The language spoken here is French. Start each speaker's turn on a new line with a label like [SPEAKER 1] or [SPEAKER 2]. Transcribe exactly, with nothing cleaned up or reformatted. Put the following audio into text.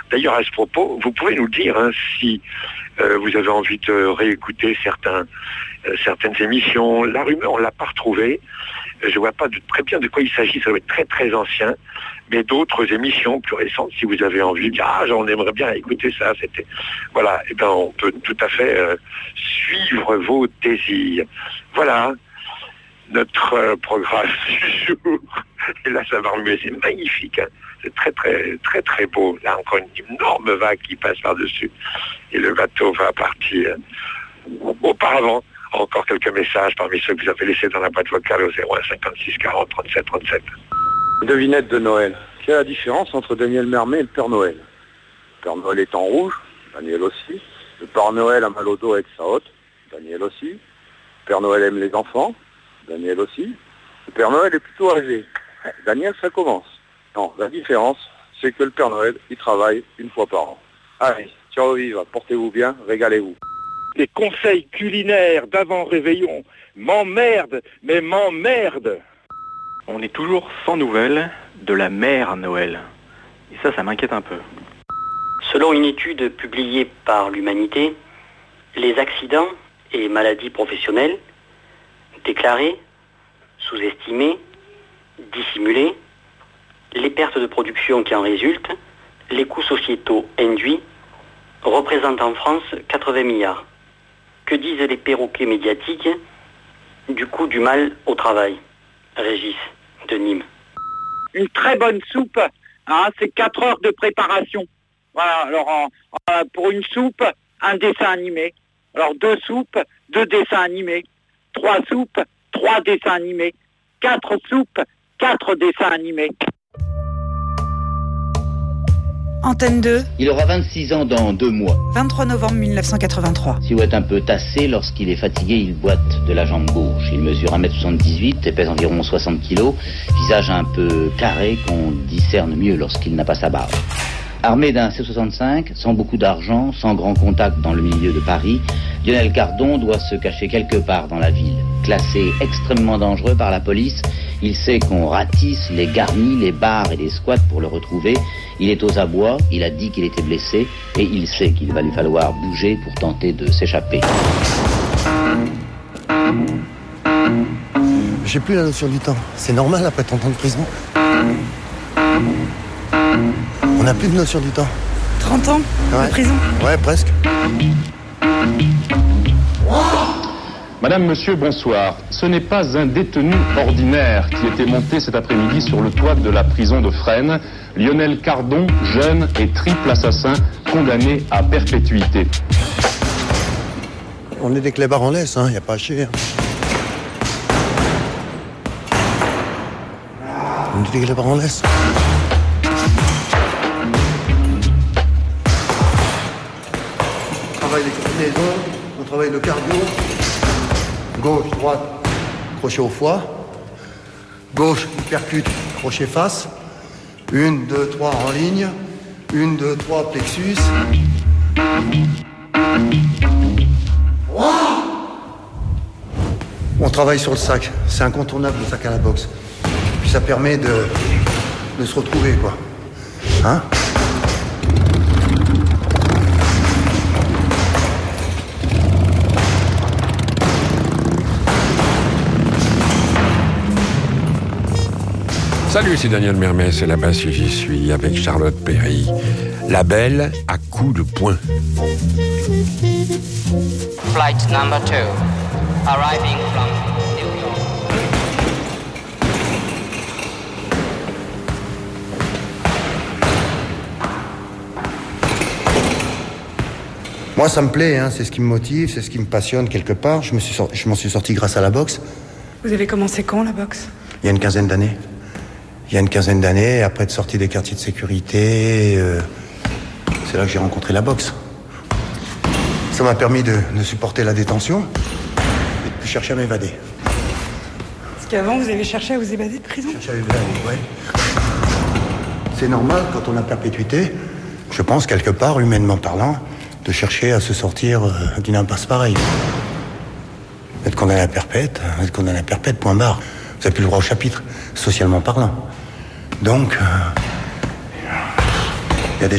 [SPEAKER 1] D'ailleurs, à ce propos, vous pouvez nous le dire hein, si euh, vous avez envie de réécouter certains, euh, certaines émissions. La rumeur, on ne l'a pas retrouvée. Je ne vois pas de, très bien de quoi il s'agit. Ça doit être très très ancien. Mais d'autres émissions plus récentes, si vous avez envie de dire « Ah, on aimerait bien écouter ça », c'était... Voilà, et bien on peut tout à fait euh, suivre vos désirs. Voilà, notre euh, programme du jour. Et là, ça va remuer, c'est magnifique. Hein. C'est très très très très beau. Là, encore une énorme vague qui passe par-dessus. Et le bateau va partir. Auparavant, encore quelques messages parmi ceux que vous avez laissés dans la boîte vocale au zéro un cinquante-six quarante trente-sept trente-sept.
[SPEAKER 2] Devinette de Noël. Quelle est la différence entre Daniel Mermet et le Père Noël? Le Père Noël est en rouge, Daniel aussi. Le Père Noël a mal au dos avec sa hotte, Daniel aussi. Le Père Noël aime les enfants, Daniel aussi. Le Père Noël est plutôt âgé. Daniel, ça commence. Non, la différence, c'est que le Père Noël, il travaille une fois par an. Allez, ciao viva, portez-vous bien, régalez-vous.
[SPEAKER 3] Les conseils culinaires d'avant réveillon m'emmerdent, mais m'emmerdent.
[SPEAKER 4] On est toujours sans nouvelles de la mère Noël. Et ça, ça m'inquiète un peu.
[SPEAKER 5] Selon une étude publiée par l'Humanité, les accidents et maladies professionnelles, déclarés, sous-estimés, dissimulés, les pertes de production qui en résultent, les coûts sociétaux induits, représentent en France quatre-vingts milliards. Que disent les perroquets médiatiques du coût du mal au travail? Régis de Nîmes.
[SPEAKER 3] Une très bonne soupe, hein, c'est quatre heures de préparation. Voilà, alors euh, pour une soupe, un dessin animé. Alors deux soupes, deux dessins animés. Trois soupes, trois dessins animés. Quatre soupes, quatre dessins animés.
[SPEAKER 6] Antenne deux.
[SPEAKER 7] Il aura vingt-six ans dans deux mois.
[SPEAKER 6] vingt-trois novembre mille neuf cent quatre-vingt-trois.
[SPEAKER 7] Silhouette un peu tassée, lorsqu'il est fatigué, il boite de la jambe gauche. Il mesure un mètre soixante-dix-huit et pèse environ soixante kilos. Visage un peu carré qu'on discerne mieux lorsqu'il n'a pas sa barbe. Armé d'un C soixante-cinq, sans beaucoup d'argent, sans grand contact dans le milieu de Paris, Lionel Cardon doit se cacher quelque part dans la ville. Classé extrêmement dangereux par la police, il sait qu'on ratisse les garnis, les bars et les squats pour le retrouver. Il est aux abois, il a dit qu'il était blessé et il sait qu'il va lui falloir bouger pour tenter de s'échapper.
[SPEAKER 8] J'ai plus la notion du temps. C'est normal après trente ans de prison. On n'a plus de notion du temps.
[SPEAKER 6] trente ans
[SPEAKER 8] ouais.
[SPEAKER 6] de prison?
[SPEAKER 8] Ouais, presque.
[SPEAKER 9] Madame, monsieur, bonsoir. Ce n'est pas un détenu ordinaire qui était monté cet après-midi sur le toit de la prison de Fresnes. Lionel Cardon, jeune et triple assassin, condamné à perpétuité.
[SPEAKER 8] On est des clébards en laisse, hein, y a pas à chier. On est des clébards en laisse. On travaille les combinaisons, on travaille le cardio. Gauche, droite, crochet au foie. Gauche, percute, crochet face. Une, deux, trois en ligne. Une, deux, trois, plexus. On travaille sur le sac. C'est incontournable le sac à la boxe. Puis ça permet de, de se retrouver, quoi. Hein ?
[SPEAKER 10] Salut, c'est Daniel Mermet, c'est là-bas si j'y suis, avec Charlotte Perry. La belle à coups de poing.
[SPEAKER 11] Flight number two, arriving from New York.
[SPEAKER 8] Moi, ça me plaît, hein, c'est ce qui me motive, c'est ce qui me passionne quelque part. Je me suis sorti, je m'en suis sorti grâce à la boxe.
[SPEAKER 6] Vous avez commencé quand, la boxe?
[SPEAKER 8] Il y a une quinzaine d'années. Il y a une quinzaine d'années, après être sorti des quartiers de sécurité, euh, c'est là que j'ai rencontré la boxe. Ça m'a permis de, de supporter la détention et de plus chercher à m'évader.
[SPEAKER 6] Parce qu'avant, vous avez cherché à vous évader de prison?
[SPEAKER 8] Chercher à m'évader, ouais. C'est normal, quand on a perpétuité, je pense, quelque part, humainement parlant, de chercher à se sortir euh, d'une impasse pareille. Être condamné à perpète, être condamné à perpète, point barre. Vous n'avez plus le droit au chapitre, socialement parlant. Donc, euh,